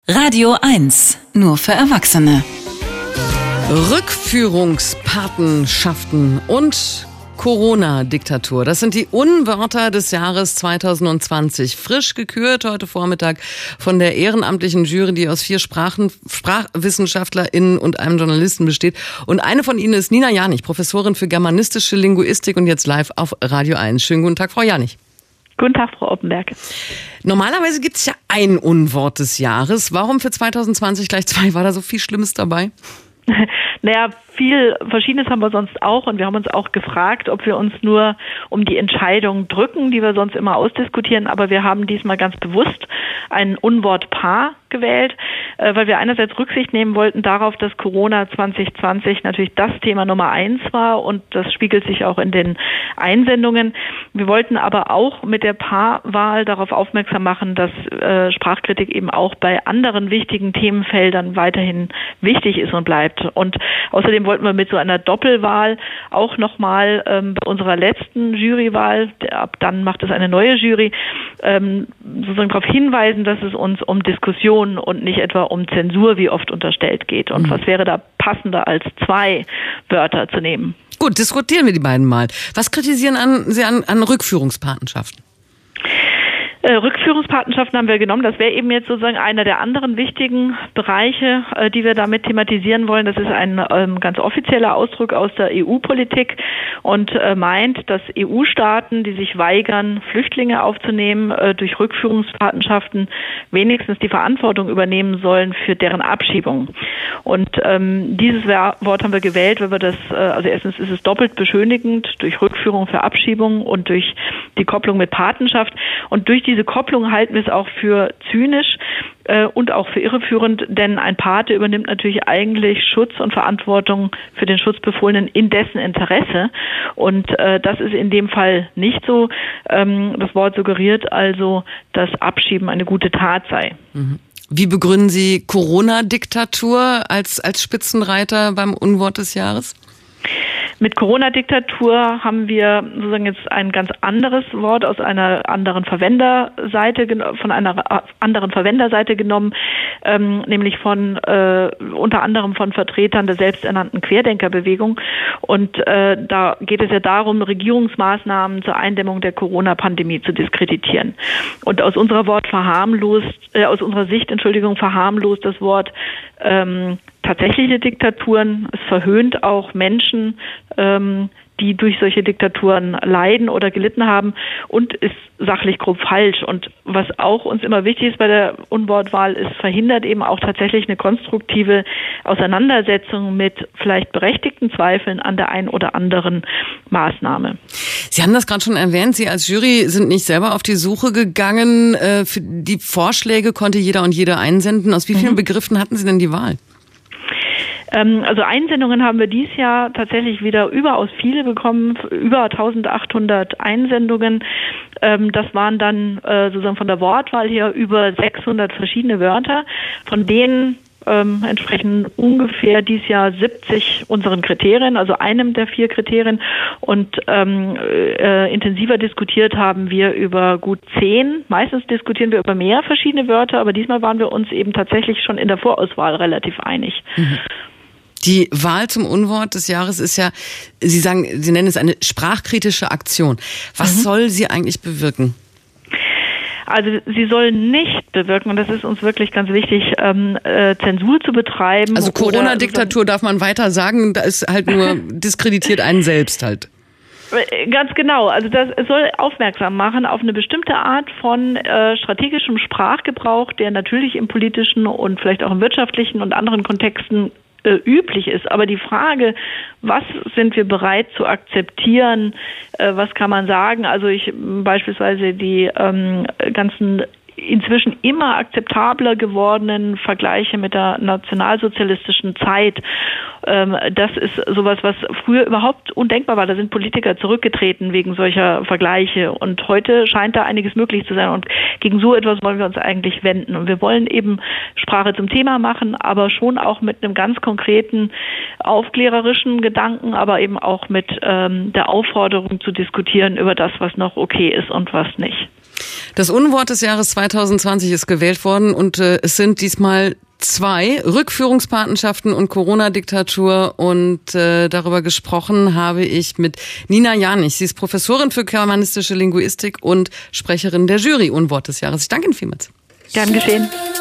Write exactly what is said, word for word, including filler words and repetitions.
Radio eins, nur für Erwachsene. Rückführungspatenschaften und Corona-Diktatur. Das sind die Unwörter des Jahres zwanzig zwanzig. Frisch gekürt heute Vormittag von der ehrenamtlichen Jury, die aus vier Sprachen, SprachwissenschaftlerInnen und einem Journalisten besteht. Und eine von ihnen ist Nina Janich, Professorin für germanistische Linguistik und jetzt live auf Radio eins. Schönen guten Tag, Frau Janich. Guten Tag, Frau Oppenberg. Normalerweise gibt es ja ein Unwort des Jahres. Warum für zwanzig zwanzig gleich zwei? War da so viel Schlimmes dabei? Naja, viel Verschiedenes haben wir sonst auch und wir haben uns auch gefragt, ob wir uns nur um die Entscheidung drücken, die wir sonst immer ausdiskutieren, aber wir haben diesmal ganz bewusst ein Unwortpaar gewählt, weil wir einerseits Rücksicht nehmen wollten darauf, dass Corona zwanzig zwanzig natürlich das Thema Nummer eins war und das spiegelt sich auch in den Einsendungen. Wir wollten aber auch mit der Paarwahl darauf aufmerksam machen, dass äh, Sprachkritik eben auch bei anderen wichtigen Themenfeldern weiterhin wichtig ist und bleibt. Und außerdem wollten wir mit so einer Doppelwahl auch nochmal ähm, bei unserer letzten Jurywahl, ab dann macht es eine neue Jury, ähm, sozusagen darauf hinweisen, dass es uns um Diskussion und nicht etwa um Zensur, wie oft unterstellt geht. Und mhm. was wäre da passender, als zwei Wörter zu nehmen? Gut, diskutieren wir die beiden mal. Was kritisieren an, Sie an, an Rückführungspatenschaften? Äh, Rückführungspatenschaften haben wir genommen. Das wäre eben jetzt sozusagen einer der anderen wichtigen Bereiche, äh, die wir damit thematisieren wollen. Das ist ein ähm, ganz offizieller Ausdruck aus der E U-Politik und äh, meint, dass E U-Staaten, die sich weigern, Flüchtlinge aufzunehmen, äh, durch Rückführungspatenschaften wenigstens die Verantwortung übernehmen sollen für deren Abschiebung. Und ähm, dieses Wort haben wir gewählt, weil wir das, äh, also erstens ist es doppelt beschönigend durch Rückführung für Abschiebung und durch die Kopplung mit Patenschaft. Und durch diese Kopplung halten wir es auch für zynisch äh, und auch für irreführend, denn ein Pate übernimmt natürlich eigentlich Schutz und Verantwortung für den Schutzbefohlenen in dessen Interesse. Und äh, das ist in dem Fall nicht so. Ähm, das Wort suggeriert also, dass Abschieben eine gute Tat sei. Mhm. Wie begründen Sie Corona-Diktatur als, als Spitzenreiter beim Unwort des Jahres? Mit Corona-Diktatur haben wir sozusagen jetzt ein ganz anderes Wort aus einer anderen Verwenderseite, von einer anderen Verwenderseite genommen, ähm, nämlich von äh, unter anderem von Vertretern der selbsternannten Querdenkerbewegung. Und äh, da geht es ja darum, Regierungsmaßnahmen zur Eindämmung der Corona-Pandemie zu diskreditieren. Und aus unserer Wort verharmlost, äh, aus unserer Sicht, Entschuldigung, verharmlost das Wort ähm, tatsächliche Diktaturen. Es verhöhnt auch Menschen, ähm, die durch solche Diktaturen leiden oder gelitten haben und ist sachlich grob falsch. Und was auch uns immer wichtig ist bei der Unwortwahl, ist, verhindert eben auch tatsächlich eine konstruktive Auseinandersetzung mit vielleicht berechtigten Zweifeln an der einen oder anderen Maßnahme. Sie haben das gerade schon erwähnt, Sie als Jury sind nicht selber auf die Suche gegangen. Für die Vorschläge konnte jeder und jede einsenden. Aus wie vielen mhm. Begriffen hatten Sie denn die Wahl? Also Einsendungen haben wir dieses Jahr tatsächlich wieder überaus viele bekommen, über eintausendachthundert Einsendungen. Das waren dann sozusagen von der Wortwahl her über sechshundert verschiedene Wörter, von denen Ähm, entsprechen ungefähr dieses Jahr siebzig unseren Kriterien, also einem der vier Kriterien. Und ähm, äh, intensiver diskutiert haben wir über gut zehn. Meistens diskutieren wir über mehr verschiedene Wörter, aber diesmal waren wir uns eben tatsächlich schon in der Vorauswahl relativ einig. Mhm. Die Wahl zum Unwort des Jahres ist ja, Sie sagen, Sie nennen es eine sprachkritische Aktion. Was mhm. soll sie eigentlich bewirken? Also sie soll nicht bewirken, und das ist uns wirklich ganz wichtig, ähm, äh, Zensur zu betreiben. Also Corona-Diktatur darf man weiter sagen, da ist halt nur diskreditiert einen selbst halt. Ganz genau. Also das soll aufmerksam machen auf eine bestimmte Art von äh, strategischem Sprachgebrauch, der natürlich im politischen und vielleicht auch im wirtschaftlichen und anderen Kontexten äh, üblich ist. Aber die Frage, was sind wir bereit zu akzeptieren, äh, was kann man sagen? Also ich beispielsweise die ähm, ganzen inzwischen immer akzeptabler gewordenen Vergleiche mit der nationalsozialistischen Zeit. Ähm, das ist sowas, was früher überhaupt undenkbar war. Da sind Politiker zurückgetreten wegen solcher Vergleiche. Und heute scheint da einiges möglich zu sein. Und gegen so etwas wollen wir uns eigentlich wenden. Und wir wollen eben Sprache zum Thema machen, aber schon auch mit einem ganz konkreten aufklärerischen Gedanken, aber eben auch mit ähm, der Aufforderung zu diskutieren über das, was noch okay ist und was nicht. Das Unwort des Jahres zwanzig zweitausendzwanzig ist gewählt worden und äh, es sind diesmal zwei Rückführungspatenschaften und Corona-Diktatur und äh, darüber gesprochen habe ich mit Nina Janich. Sie ist Professorin für germanistische Linguistik und Sprecherin der Jury Unwort des Jahres. Ich danke Ihnen vielmals. Gern geschehen.